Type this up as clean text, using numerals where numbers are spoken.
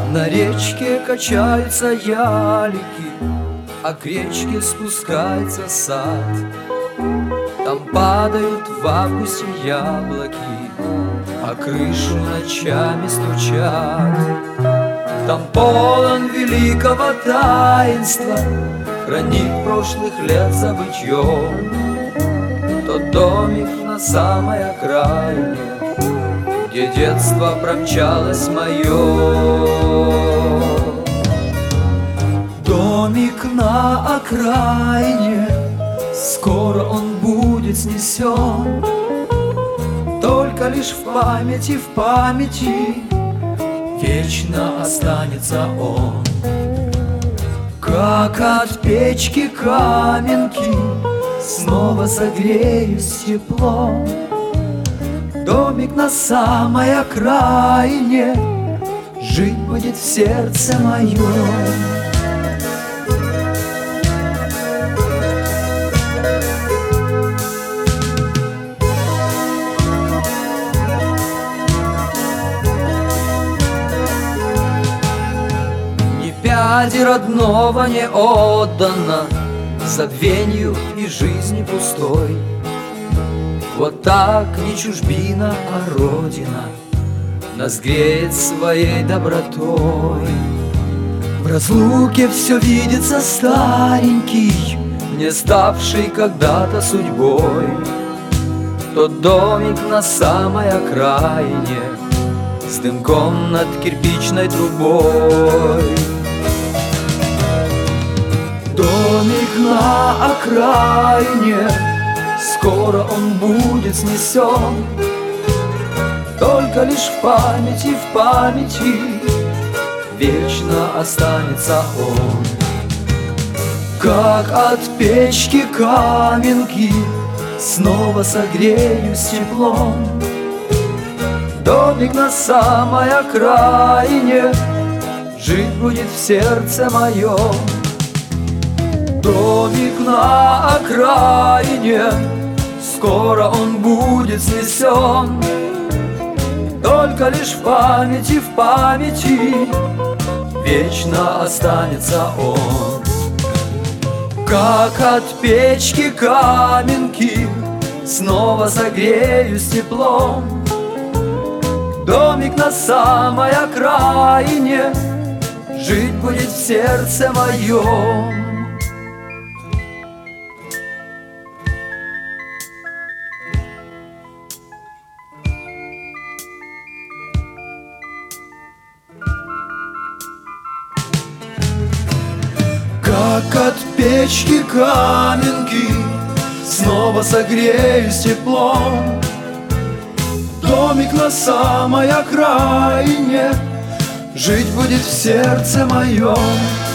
На речке качаются ялики, а к речке спускается сад. Там падают в августе яблоки, а крышу ночами стучат. Там полон великого таинства, хранит прошлых лет забытье. Тот домик на самой окраине, где детство промчалось мое. Домик на окраине, скоро он будет снесен. Только лишь в памяти вечно останется он. Как от печки каменки снова согреюсь теплом. Домик на самой окраине жить будет в сердце моем. Пяди родного не отдано забвенью и жизни пустой. Вот так не чужбина, а родина нас греет своей добротой. В разлуке все видится старенький, не ставший когда-то судьбой. Тот домик на самой окраине с дымком над кирпичной трубой. Домик на окраине, скоро он будет снесен. Только лишь в памяти вечно останется он. Как от печки каменки снова согреюсь теплом. Домик на самой окраине жить будет в сердце моем. Домик на окраине, скоро он будет снесен. Только лишь в памяти вечно останется он. Как от печки каменки снова согреюсь теплом. Домик на самой окраине жить будет в сердце моем. Как от печки каменки снова согреюсь теплом. Домик на самой окраине жить будет в сердце моем.